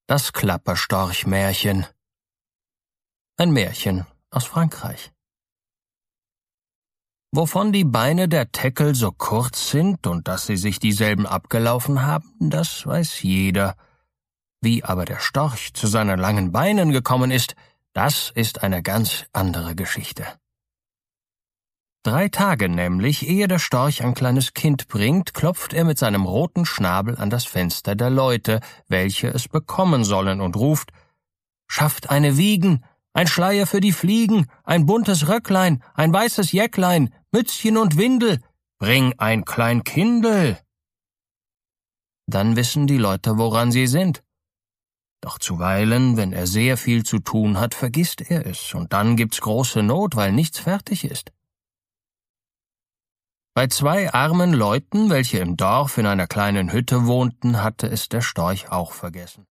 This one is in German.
Das Klapperstorch-Märchen. Ein Märchen aus Frankreich. Wovon die Beine der Teckel so kurz sind und dass sie sich dieselben abgelaufen haben, das weiß jeder. Wie aber der Storch zu seinen langen Beinen gekommen ist, das ist eine ganz andere Geschichte. 3 Tage nämlich, ehe der Storch ein kleines Kind bringt, klopft er mit seinem roten Schnabel an das Fenster der Leute, welche es bekommen sollen, und ruft: »Schafft eine Wiegen, ein Schleier für die Fliegen, ein buntes Röcklein, ein weißes Jäcklein, Mützchen und Windel, bring ein klein Kindel.« Dann wissen die Leute, woran sie sind. Doch zuweilen, wenn er sehr viel zu tun hat, vergisst er es, und dann gibt's große Not, weil nichts fertig ist. Bei 2 armen Leuten, welche im Dorf in einer kleinen Hütte wohnten, hatte es der Storch auch vergessen.